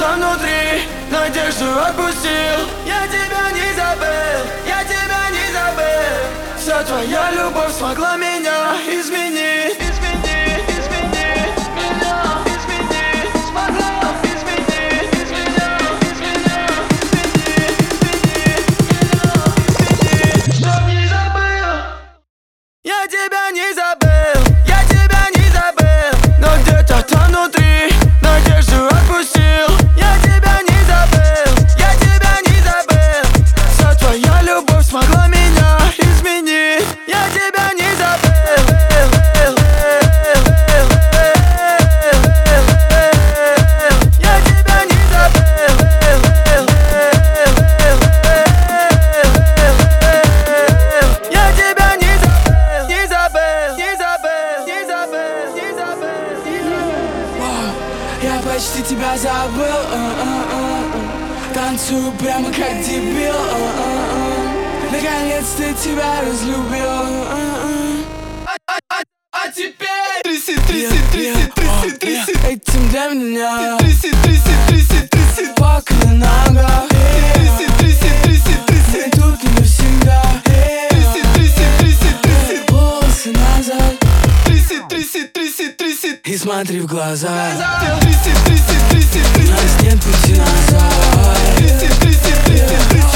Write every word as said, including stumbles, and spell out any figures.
там внутри надежду отпустил. Я тебя не забыл, я тебя не забыл. Вся твоя любовь смогла меня изменить. Измени, измени меня, измени, смогла изменить. Изменя, изменя, измени, измени, измени меня, измени. Чтоб не забыл. Я тебя не забыл, я тебя не забыл. Но где-то там внутри надежду отпустил. Я тебя не забыл, я тебя не забыл. Вся твоя любовь смогла меня изменить. Я тебя не забыл. Я тебя не забыл. Я тебя не забыл, не забыл, не забыл, не забыл, не забыл, не забыл. Я почти тебя забыл, uh-uh-uh-uh. Танцую прямо как дебил, uh-uh-uh. Наконец-то тебя разлюбил, uh-uh. А, а, а, а теперь Тряси, тряси, тряси, тряси, тряси. Этим для меня тряси, тряси, тряси, тряси. пока на ногах. Тряси, тряси, тряси, тряси. Мы тут не навсегда. Тряси, тряси, тряси, тряси. Волосы назад Тряси, тряси, тряси, тряси. и смотри в глаза. Тряси, тряси, тряси, У тряси. нас нет пути назад. Тряси, тряси, тряси, тряси.